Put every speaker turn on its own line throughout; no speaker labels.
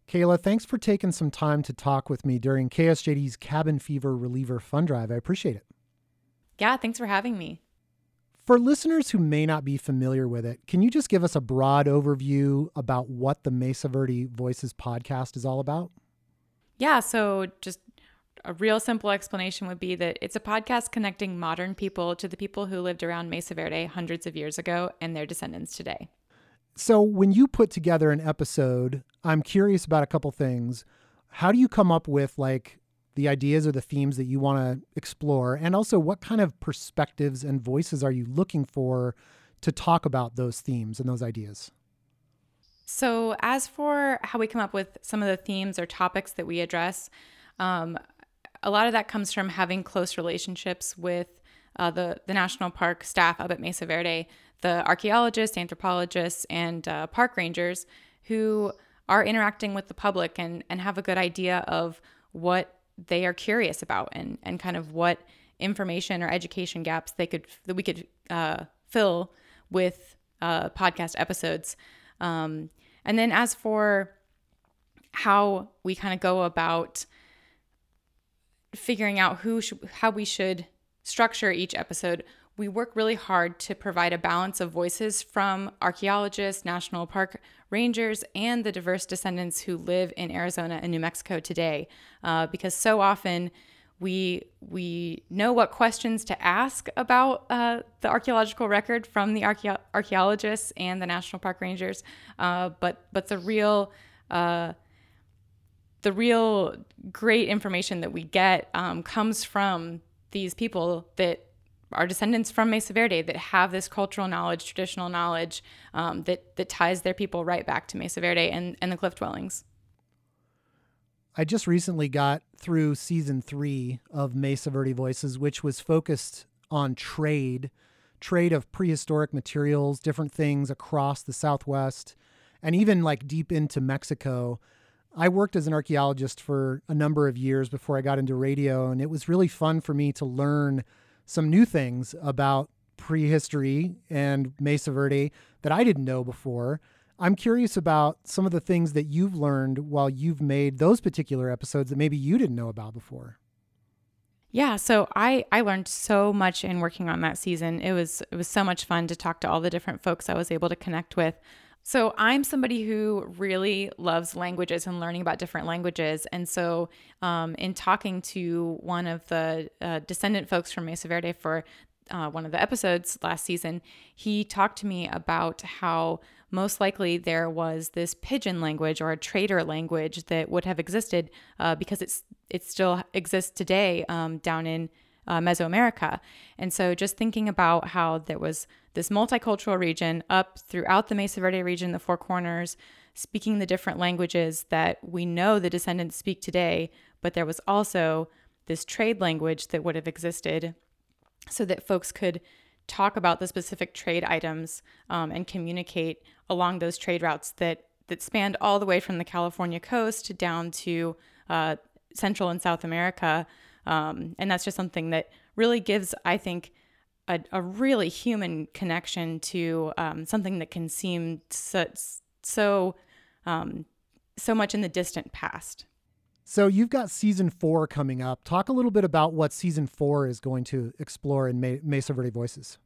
Kayla, thanks for taking some time to talk with me during KSJD's Cabin Fever Reliever Fund Drive. I appreciate it.
Yeah, thanks for having me.
For listeners who may not be familiar with it, can you just give us a broad overview about what the Mesa Verde Voices podcast is all about?
Yeah, so just a real simple explanation would be that it's a podcast connecting modern people to the people who lived around Mesa Verde hundreds of years ago and their descendants today.
So when you put together an episode, I'm curious about a couple things. How do you come up with the ideas or the themes that you want to explore? And also, what kind of perspectives and voices are you looking for to talk about those themes and those ideas?
So as for how we come up with some of the themes or topics that we address, a lot of that comes from having close relationships with the national park staff up at Mesa Verde, the archaeologists, anthropologists, and park rangers who are interacting with the public and have a good idea of what they are curious about and kind of what information or education gaps that we could fill with podcast episodes. And then as for how we kind of go about figuring out how we should structure each episode, we work really hard to provide a balance of voices from archaeologists, national park rangers, and the diverse descendants who live in Arizona and New Mexico today. Because so often we know what questions to ask about the archaeological record from the archaeologists and the national park rangers, but the real great information that we get comes from these people that are descendants from Mesa Verde that have this cultural knowledge, traditional knowledge that ties their people right back to Mesa Verde and the cliff dwellings.
I just recently got through season 3 of Mesa Verde Voices, which was focused on trade of prehistoric materials, different things across the Southwest, and even deep into Mexico. I worked as an archaeologist for a number of years before I got into radio, and it was really fun for me to learn some new things about prehistory and Mesa Verde that I didn't know before. I'm curious about some of the things that you've learned while you've made those particular episodes that maybe you didn't know about before.
Yeah, so I learned so much in working on that season. It was so much fun to talk to all the different folks I was able to connect with. So I'm somebody who really loves languages and learning about different languages. And so in talking to one of the descendant folks from Mesa Verde for one of the episodes last season, he talked to me about how most likely there was this pidgin language or a trader language that would have existed because it still exists today down in Mesoamerica. And so just thinking about how there was this multicultural region up throughout the Mesa Verde region, the Four Corners, speaking the different languages that we know the descendants speak today, but there was also this trade language that would have existed so that folks could talk about the specific trade items and communicate along those trade routes that spanned all the way from the California coast down to Central and South America. And that's just something that really gives, I think, a really human connection to something that can seem so much in the distant past.
So you've got season 4 coming up. Talk a little bit about what season 4 is going to explore in Mesa Verde Voices.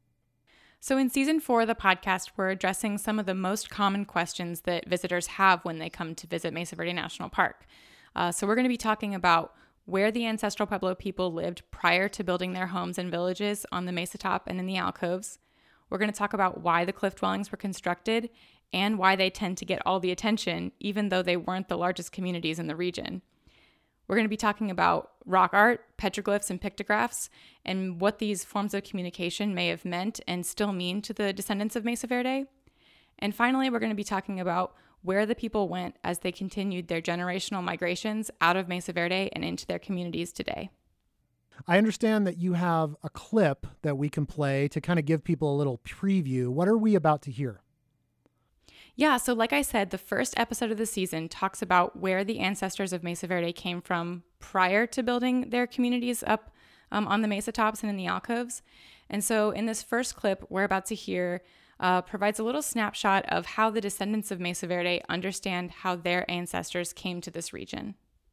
So in season 4 of the podcast, we're addressing some of the most common questions that visitors have when they come to visit Mesa Verde National Park. So we're going to be talking about where the ancestral Pueblo people lived prior to building their homes and villages on the mesa top and in the alcoves. We're going to talk about why the cliff dwellings were constructed and why they tend to get all the attention, even though they weren't the largest communities in the region. We're going to be talking about rock art, petroglyphs, and pictographs, and what these forms of communication may have meant and still mean to the descendants of Mesa Verde. And finally, we're going to be talking about where the people went as they continued their generational migrations out of Mesa Verde and into their communities today.
I understand that you have a clip that we can play to kind of give people a little preview. What are we about to hear?
Yeah, so like I said, the first episode of the season talks about where the ancestors of Mesa Verde came from prior to building their communities up on the mesa tops and in the alcoves. And so in this first clip, we're about to hear provides a little snapshot of how the descendants of Mesa Verde understand how their ancestors came to this region.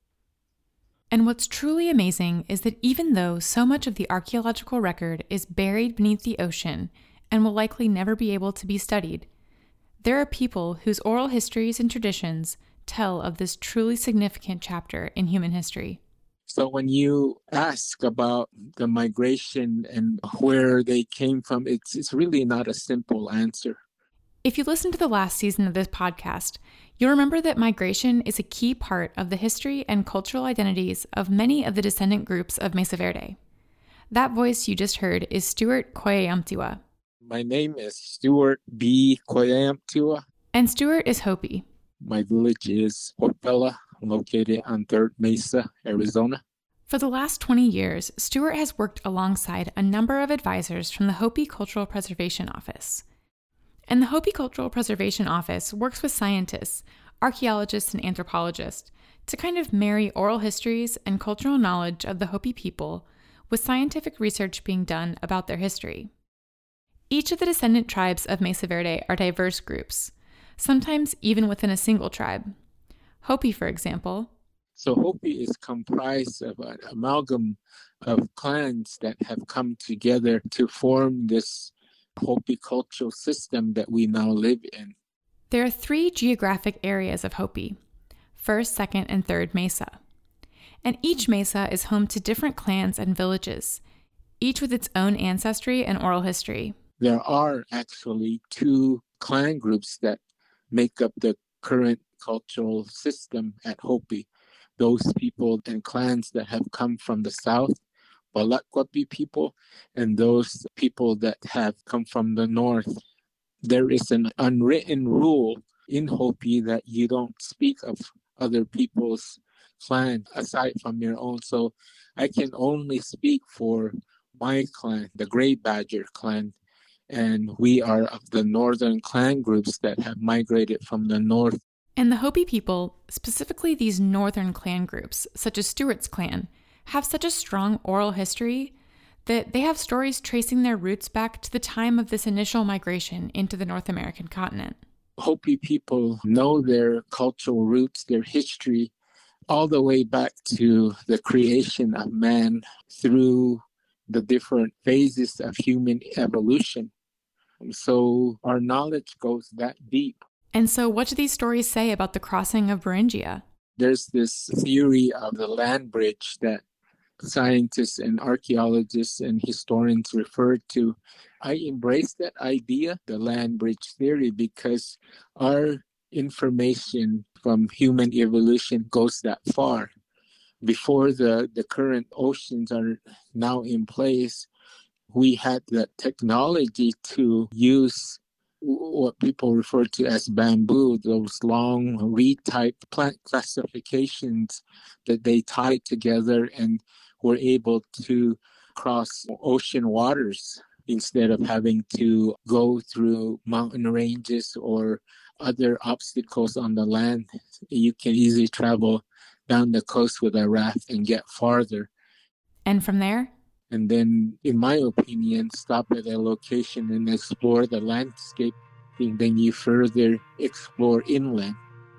And what's truly amazing is that even though so much of the archaeological record is buried beneath the ocean and will likely never be able to be studied, there are people whose oral histories and traditions tell of this truly significant chapter in human history.
So when you ask about the migration and where they came from, it's really not a simple answer.
If you listen to the last season of this podcast, you'll remember that migration is a key part of the history and cultural identities of many of the descendant groups of Mesa Verde. That voice you just heard is Stuart Koyayamtiwa.
My name is Stuart B. Koyayamtiwa.
And Stuart is Hopi.
My village is Porpela, located on Third Mesa, Arizona.
For the last 20 years, Stuart has worked alongside a number of advisors from the Hopi Cultural Preservation Office. And the Hopi Cultural Preservation Office works with scientists, archaeologists, and anthropologists to kind of marry oral histories and cultural knowledge of the Hopi people with scientific research being done about their history. Each of the descendant tribes of Mesa Verde are diverse groups, sometimes even within a single tribe. Hopi, for example.
So Hopi is comprised of an amalgam of clans that have come together to form this Hopi cultural system that we now live in.
There are 3 geographic areas of Hopi: First, Second, and Third Mesa. And each mesa is home to different clans and villages, each with its own ancestry and oral history.
There are actually 2 clan groups that make up the current cultural system at Hopi. Those people and clans that have come from the south, Balakwapi people, and those people that have come from the north. There is an unwritten rule in Hopi that you don't speak of other people's clan aside from your own. So I can only speak for my clan, the Gray Badger clan, and we are of the northern clan groups that have migrated from the north.
And the Hopi people, specifically these northern clan groups, such as Stuart's clan, have such a strong oral history that they have stories tracing their roots back to the time of this initial migration into the North American continent.
Hopi people know their cultural roots, their history, all the way back to the creation of man through the different phases of human evolution. So our knowledge goes that deep.
And so what do these stories say about the crossing of Beringia?
There's this theory of the land bridge that scientists and archaeologists and historians refer to. I embrace that idea, the land bridge theory, because our information from human evolution goes that far. Before the current oceans are now in place, we had the technology to use what people refer to as bamboo, those long reed-type plant classifications that they tied together and were able to cross ocean waters instead of having to go through mountain ranges or other obstacles on the land. You can easily travel down the coast with a raft and get farther.
And from there?
And then, in my opinion, stop at a location and explore the landscape. And then you further explore inland.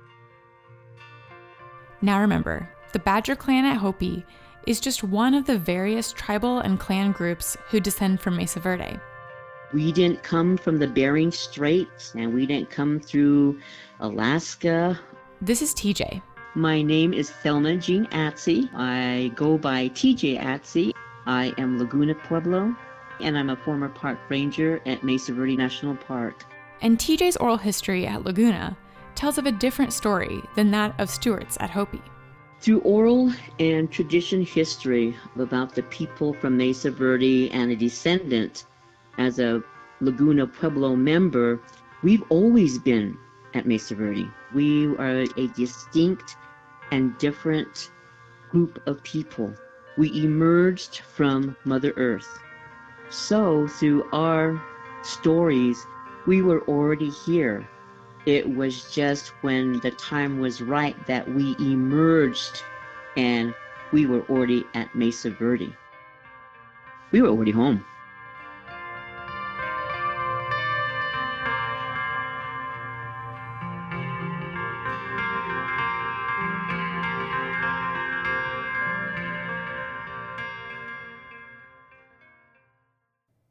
Now remember, the Badger clan at Hopi is just one of the various tribal and clan groups who descend from Mesa Verde.
We didn't come from the Bering Straits, and we didn't come through Alaska.
This is TJ.
My name is Thelma Jean Atsey. I go by TJ Atsey. I am Laguna Pueblo, and I'm a former park ranger at Mesa Verde National Park.
And TJ's oral history at Laguna tells of a different story than that of Stuart's at Hopi.
Through oral and tradition history about the people from Mesa Verde and a descendant, as a Laguna Pueblo member, we've always been at Mesa Verde. We are a distinct and different group of people. We emerged from Mother Earth. So through our stories, we were already here. It was just when the time was right that we emerged and we were already at Mesa Verde. We were already home.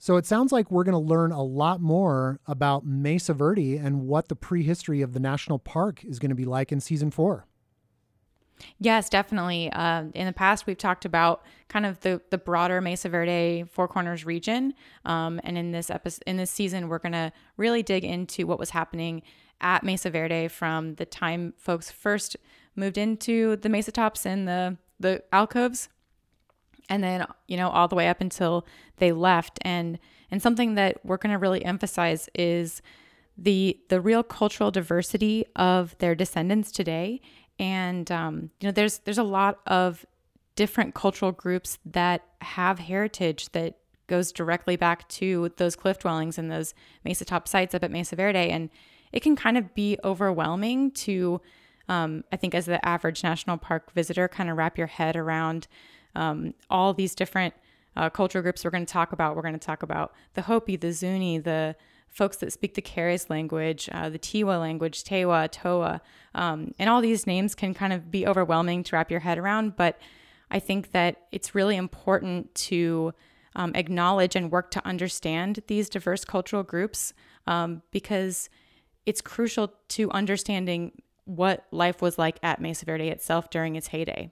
So it sounds like we're going to learn a lot more about Mesa Verde and what the prehistory of the national park is going to be like in season 4.
Yes, definitely. In the past, we've talked about kind of the broader Mesa Verde Four Corners region. And in this season, we're going to really dig into what was happening at Mesa Verde from the time folks first moved into the Mesa Tops and the alcoves, and then, all the way up until they left. And something that we're going to really emphasize is the real cultural diversity of their descendants today. And, there's a lot of different cultural groups that have heritage that goes directly back to those cliff dwellings and those Mesa Top sites up at Mesa Verde. And it can kind of be overwhelming to, I think, as the average national park visitor, kind of wrap your head around all these different cultural groups we're going to talk about. We're going to talk about the Hopi, the Zuni, the folks that speak the Keres language, the Tiwa language, Tewa, Toa, and all these names can kind of be overwhelming to wrap your head around. But I think that it's really important to acknowledge and work to understand these diverse cultural groups because it's crucial to understanding what life was like at Mesa Verde itself during its heyday.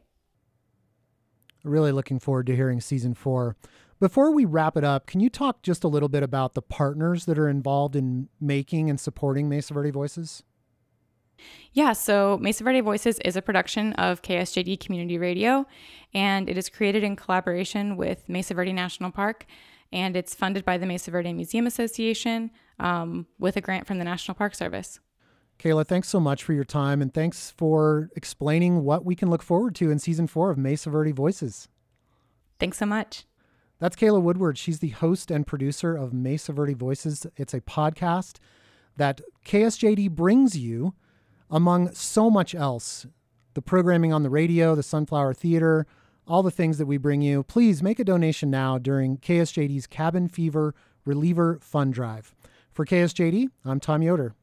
Really looking forward to hearing season 4. Before we wrap it up, can you talk just a little bit about the partners that are involved in making and supporting Mesa Verde Voices?
Yeah, so Mesa Verde Voices is a production of KSJD Community Radio, and it is created in collaboration with Mesa Verde National Park, and it's funded by the Mesa Verde Museum Association with a grant from the National Park Service.
Kayla, thanks so much for your time, and thanks for explaining what we can look forward to in season 4 of Mesa Verde Voices.
Thanks so much.
That's Kayla Woodward. She's the host and producer of Mesa Verde Voices. It's a podcast that KSJD brings you among so much else. The programming on the radio, the Sunflower Theater, all the things that we bring you. Please make a donation now during KSJD's Cabin Fever Reliever Fund Drive. For KSJD, I'm Tom Yoder.